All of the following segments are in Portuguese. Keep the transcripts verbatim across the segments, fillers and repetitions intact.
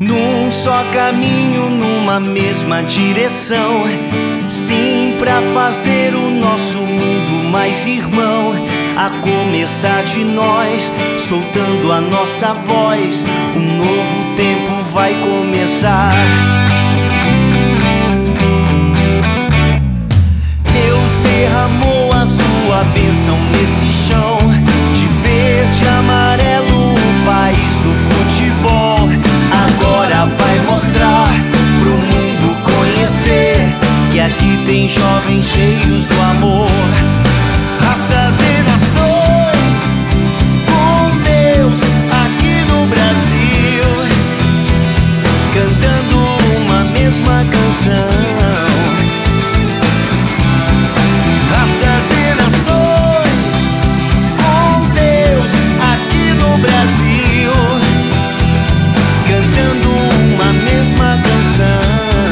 num só caminho, numa mesma direção. Sim, pra fazer o nosso mundo mais irmão. A começar de nós, soltando a nossa voz, um novo tempo vai começar. Deus derramou a sua bênção nesse chão, de verde e amarelo, o país do futebol. Agora vai mostrar pro mundo conhecer que aqui tem jovens cheios do amor. Raças e nações, com Deus aqui no Brasil, cantando uma mesma canção. Raças e nações, com Deus aqui no Brasil, cantando uma mesma canção.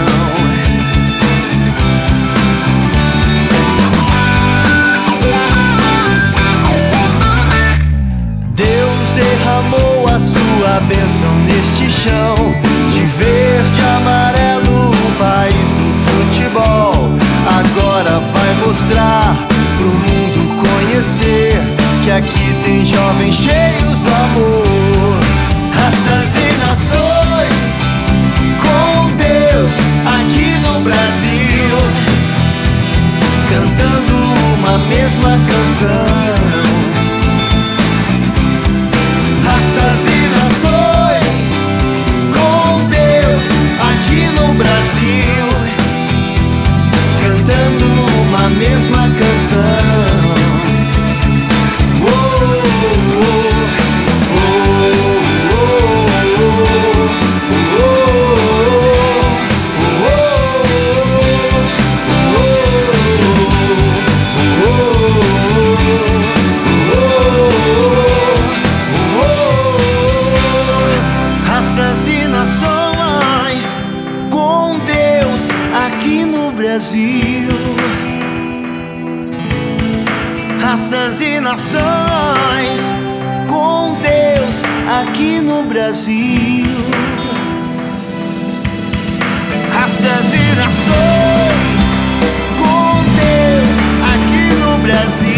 Derramou a sua bênção neste chão, de verde e amarelo, o país do futebol. Agora vai mostrar pro mundo conhecer que aqui tem jovens cheios do amor. Raças e nações, com Deus aqui no Brasil, cantando uma mesma canção. Raças e nações, com Deus aqui no Brasil, cantando uma mesma canção. Oh, oh, oh, oh, oh, Raças e nações, com Deus aqui no Brasil. Raças e nações, com Deus aqui no Brasil. Raças e nações, com Deus aqui no Brasil.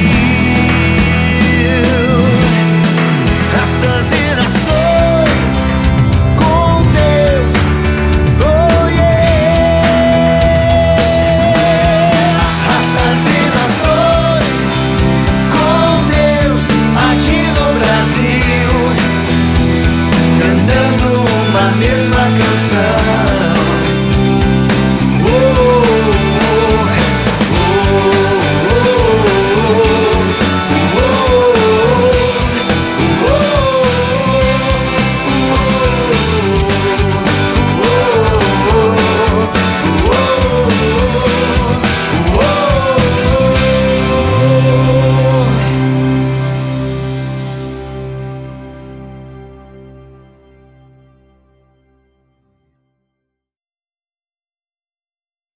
Raças e nações, com Deus, oh yeah. Raças e nações, com Deus aqui no Brasil, cantando uma mesma canção.